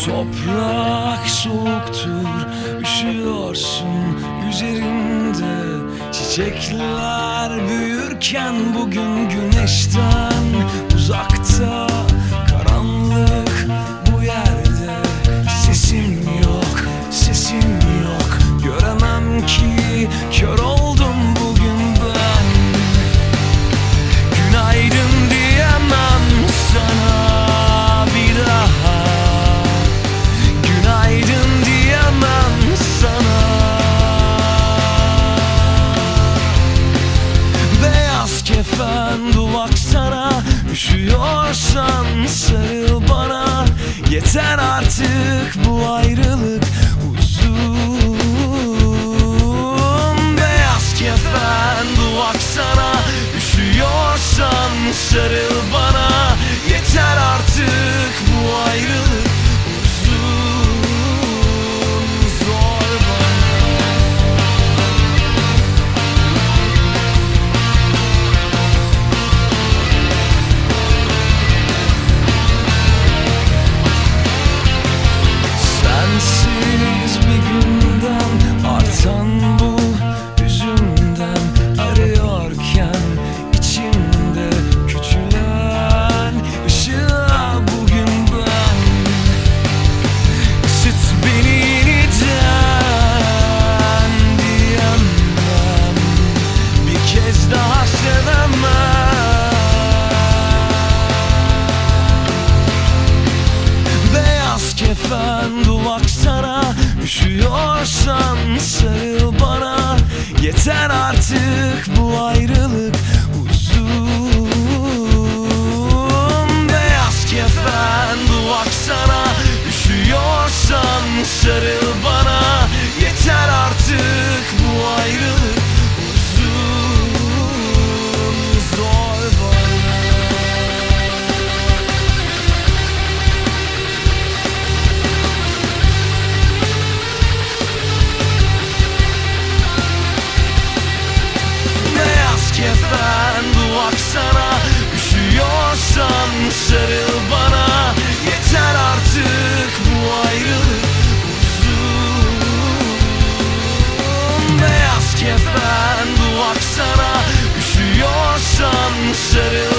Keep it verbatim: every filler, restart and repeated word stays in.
Toprak soğuktur, üşüyorsun üzerinde. Çiçekler büyürken bugün güneşten uzakta. Karanlık bu yerde, sesim yok, sesim yok. Göremem ki, kör oldum bugün ben. Günaydın diyemem sana bir daha. Günaydın diyemem sana. Beyaz kefen duvak sana. Üşüyorsan sarıl bana. Yeter artık bu ayrılık uzun. Beyaz kefen duvak sana. Üşüyorsan sarıl bana. Yeter artık bu ayrılık uzun, zor bana. Sensiz bir günden artan bu hüzünden arıyorken içimde küçülen ışığa bugün ben. Isıt beni yeniden diyemem. Bir kez daha sevemem. Beyaz kefen duvak sana. Üşüyorsan sarıl bana. Yeter artık bu ayrılık uzun. Beyaz kefen duvak sana. Üşüyorsan sarıl bana. Yeter artık bu ayrılık uzun, zor bana. Beyaz kefen duvak sana. Üşüyorsan sarıl bana. Yeter artık bu ayrılık uzun. Beyaz kefen duvak sana. Üşüyorsan sarıl